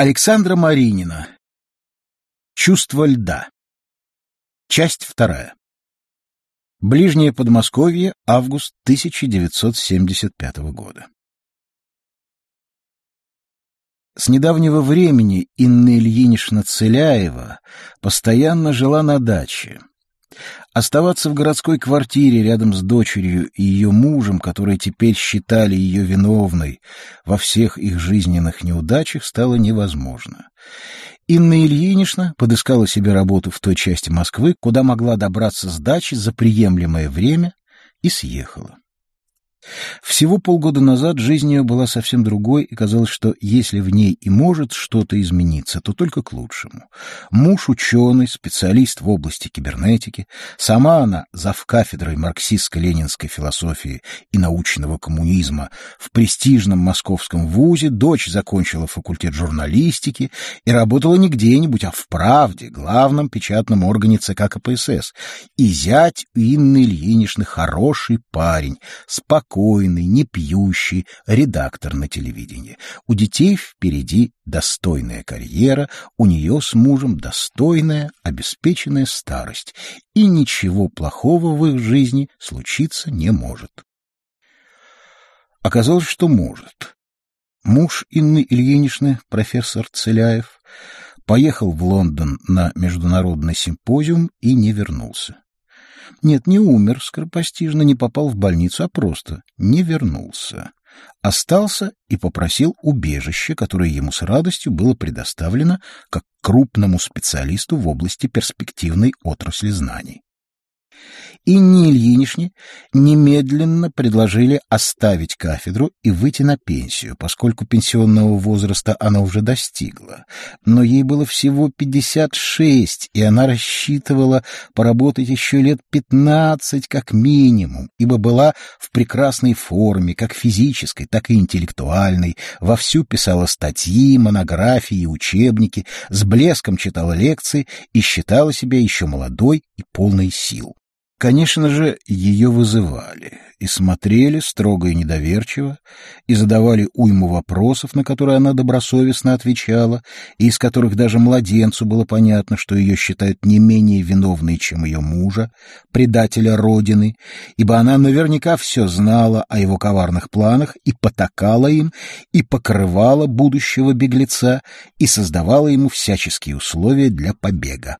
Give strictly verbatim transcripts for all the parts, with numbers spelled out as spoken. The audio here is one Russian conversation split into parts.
Александра Маринина. Чувство льда. Часть вторая. Ближнее Подмосковье, август тысяча девятьсот семьдесят пятого года. С недавнего времени Инна Ильинична Целяева постоянно жила на даче. Оставаться в городской квартире рядом с дочерью и ее мужем, которые теперь считали ее виновной во всех их жизненных неудачах, стало невозможно. Инна Ильинична подыскала себе работу в той части Москвы, куда могла добраться с дачи за приемлемое время, и съехала. Всего полгода назад жизнь ее была совсем другой, и казалось, что если в ней и может что-то измениться, то только к лучшему. Муж ученый, специалист в области кибернетики, сама она завкафедрой марксистско-ленинской философии и научного коммунизма в престижном московском вузе, дочь закончила факультет журналистики и работала не где-нибудь, а в «Правде», главном печатном органе ЦК КПСС. И зять у Инны Ильиничны хороший парень, спокойный, спокойный, не пьющий, редактор на телевидении. У детей впереди достойная карьера, у нее с мужем достойная, обеспеченная старость, и ничего плохого в их жизни случиться не может. Оказалось, что может. Муж Инны Ильиничны, профессор Целяев, поехал в Лондон на международный симпозиум и не вернулся. Нет, не умер скоропостижно, не попал в больницу, а просто не вернулся. Остался и попросил убежище, которое ему с радостью было предоставлено как крупному специалисту в области перспективной отрасли знаний. Инне Ильиничне немедленно предложили оставить кафедру и выйти на пенсию, поскольку пенсионного возраста она уже достигла. Но ей было всего пятьдесят шесть, и она рассчитывала поработать еще лет пятнадцать как минимум, ибо была в прекрасной форме, как физической, так и интеллектуальной, вовсю писала статьи, монографии и учебники, с блеском читала лекции и считала себя еще молодой и полной сил. Конечно же, ее вызывали и смотрели строго и недоверчиво, и задавали уйму вопросов, на которые она добросовестно отвечала, и из которых даже младенцу было понятно, что ее считают не менее виновной, чем ее мужа, предателя Родины, ибо она наверняка все знала о его коварных планах и потакала им, и покрывала будущего беглеца, и создавала ему всяческие условия для побега.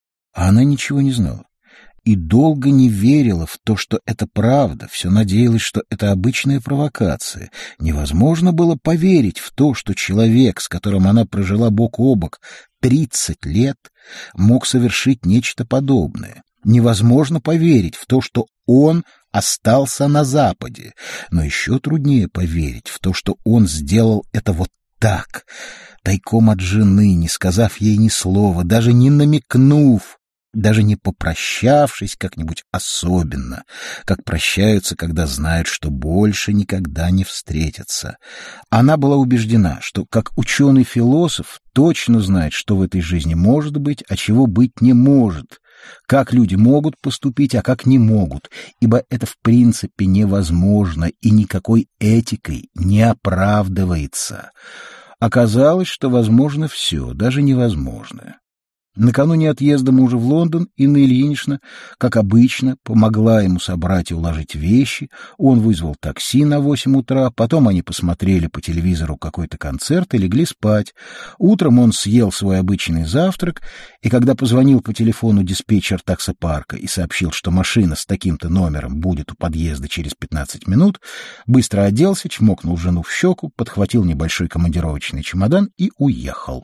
А она ничего не знала. И долго не верила в то, что это правда, все надеялась, что это обычная провокация. Невозможно было поверить в то, что человек, с которым она прожила бок о бок тридцать лет, мог совершить нечто подобное. Невозможно поверить в то, что он остался на Западе. Но еще труднее поверить в то, что он сделал это вот так, тайком от жены, не сказав ей ни слова, даже не намекнув, даже не попрощавшись как-нибудь особенно, как прощаются, когда знают, что больше никогда не встретятся. Она была убеждена, что, как ученый-философ, точно знает, что в этой жизни может быть, а чего быть не может, как люди могут поступить, а как не могут, ибо это в принципе невозможно и никакой этикой не оправдывается. Оказалось, что возможно все, даже невозможное. Накануне отъезда мужа в Лондон Инна Ильинична, как обычно, помогла ему собрать и уложить вещи. Он вызвал такси на восемь утра, потом они посмотрели по телевизору какой-то концерт и легли спать. Утром он съел свой обычный завтрак, и когда позвонил по телефону диспетчер таксопарка и сообщил, что машина с таким-то номером будет у подъезда через пятнадцать минут, быстро оделся, чмокнул жену в щеку, подхватил небольшой командировочный чемодан и уехал.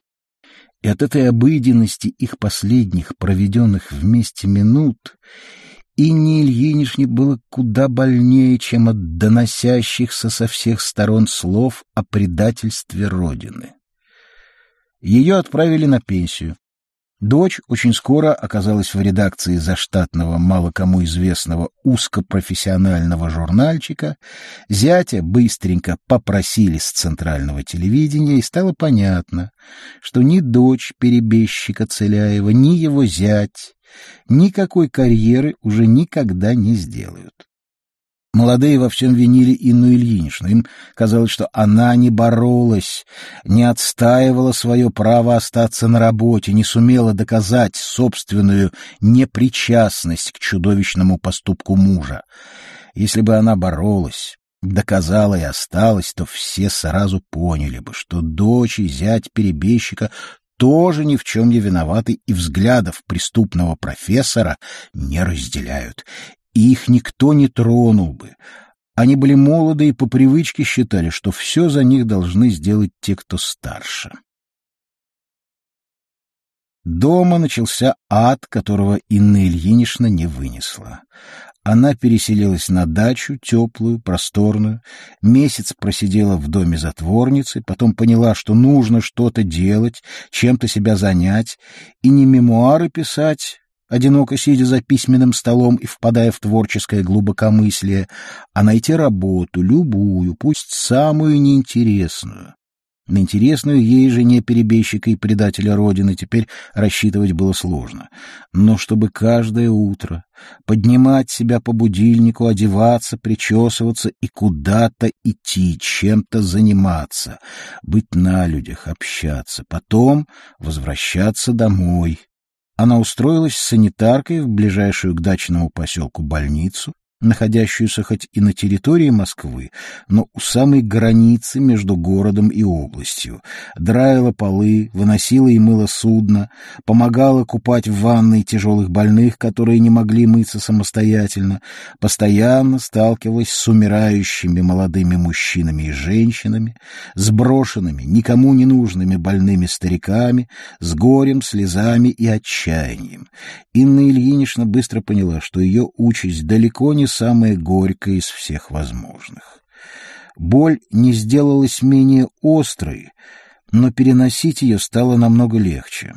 И от этой обыденности их последних, проведенных вместе минут, Инне Ильиничне было куда больнее, чем от доносящихся со всех сторон слов о предательстве Родины. Ее отправили на пенсию. Дочь очень скоро оказалась в редакции заштатного, мало кому известного узкопрофессионального журнальчика, зятя быстренько попросили с центрального телевидения, и стало понятно, что ни дочь перебежчика Целяева, ни его зять никакой карьеры уже никогда не сделают. Молодые во всем винили Инну Ильиничну. Им казалось, что она не боролась, не отстаивала свое право остаться на работе, не сумела доказать собственную непричастность к чудовищному поступку мужа. Если бы она боролась, доказала и осталась, то все сразу поняли бы, что дочь и зять перебежчика тоже ни в чем не виноваты и взглядов преступного профессора не разделяют. Их никто не тронул бы. Они были молоды и по привычке считали, что все за них должны сделать те, кто старше. Дома начался ад, которого Инна Ильинична не вынесла. Она переселилась на дачу, теплую, просторную, месяц просидела в доме затворницы, потом поняла, что нужно что-то делать, чем-то себя занять, и не мемуары писать, одиноко сидя за письменным столом и впадая в творческое глубокомыслие, а найти работу, любую, пусть самую неинтересную. На интересную ей, жене перебежчика и предателя Родины, теперь рассчитывать было сложно. Но чтобы каждое утро поднимать себя по будильнику, одеваться, причесываться и куда-то идти, чем-то заниматься, быть на людях, общаться, потом возвращаться домой. Она устроилась санитаркой в ближайшую к дачному поселку больницу, находящуюся хоть и на территории Москвы, но у самой границы между городом и областью, драила полы, выносила и мыла судно, помогала купать в ванной тяжелых больных, которые не могли мыться самостоятельно, постоянно сталкивалась с умирающими молодыми мужчинами и женщинами, с брошенными, никому не нужными больными стариками, с горем, слезами и отчаянием. Инна Ильинична быстро поняла, что ее участь далеко не самая горькая из всех возможных. Боль не сделалась менее острой, но переносить ее стало намного легче.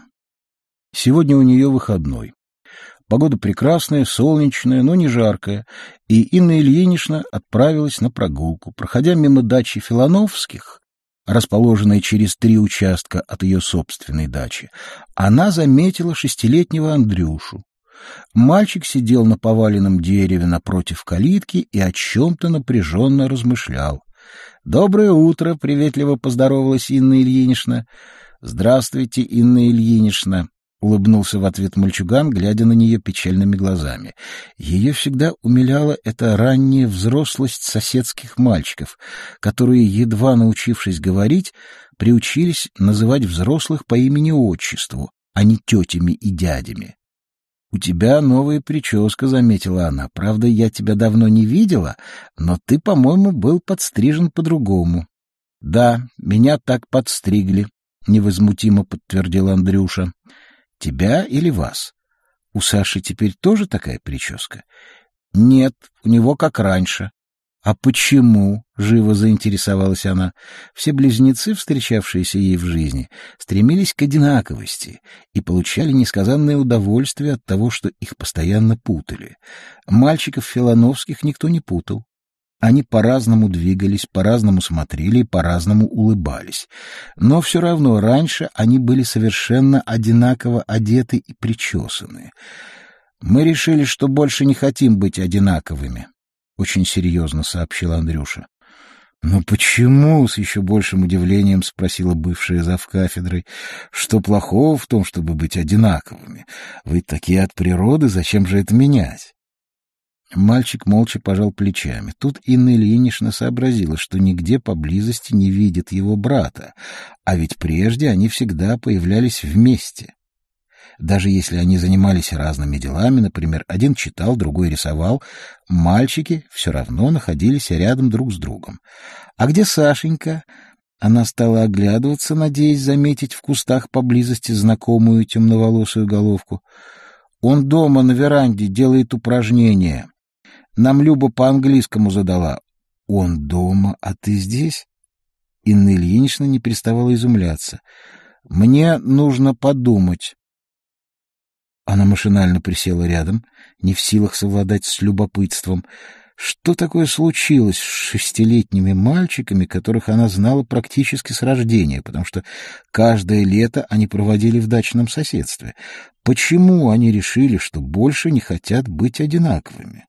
Сегодня у нее выходной. Погода прекрасная, солнечная, но не жаркая, и Инна Ильинична отправилась на прогулку. Проходя мимо дачи Филоновских, расположенной через три участка от ее собственной дачи, она заметила шестилетнего Андрюшу. Мальчик сидел на поваленном дереве напротив калитки и о чем-то напряженно размышлял. — Доброе утро! — приветливо поздоровалась Инна Ильинична. — Здравствуйте, Инна Ильинична! — улыбнулся в ответ мальчуган, глядя на нее печальными глазами. Ее всегда умиляла эта ранняя взрослость соседских мальчиков, которые, едва научившись говорить, приучились называть взрослых по имени-отчеству, а не тетями и дядями. — У тебя новая прическа, — заметила она. — Правда, я тебя давно не видела, но ты, по-моему, был подстрижен по-другому. — Да, меня так подстригли, — невозмутимо подтвердил Андрюша. — Тебя или вас? У Саши теперь тоже такая прическа? — Нет, у него как раньше. — А почему? — живо заинтересовалась она. Все близнецы, встречавшиеся ей в жизни, стремились к одинаковости и получали несказанное удовольствие от того, что их постоянно путали. Мальчиков Филоновских никто не путал. Они по-разному двигались, по-разному смотрели и по-разному улыбались. Но все равно раньше они были совершенно одинаково одеты и причесаны. Мы решили, что больше не хотим быть одинаковыми. — очень серьезно сообщил Андрюша. — Ну почему? — с еще большим удивлением спросила бывшая завкафедрой. — Что плохого в том, чтобы быть одинаковыми? Вы такие от природы, зачем же это менять? Мальчик молча пожал плечами. Тут Инна Ильинична сообразила, что нигде поблизости не видит его брата, а ведь прежде они всегда появлялись вместе. Даже если они занимались разными делами, например, один читал, другой рисовал, мальчики все равно находились рядом друг с другом. «А где Сашенька?» Она стала оглядываться, надеясь заметить в кустах поблизости знакомую темноволосую головку. «Он дома на веранде делает упражнения. Нам Люба по-английскому задала». «Он дома, а ты здесь?» Инна Ильинична не переставала изумляться. «Мне нужно подумать». Она машинально присела рядом, не в силах совладать с любопытством. Что такое случилось с шестилетними мальчиками, которых она знала практически с рождения, потому что каждое лето они проводили в дачном соседстве? Почему они решили, что больше не хотят быть одинаковыми?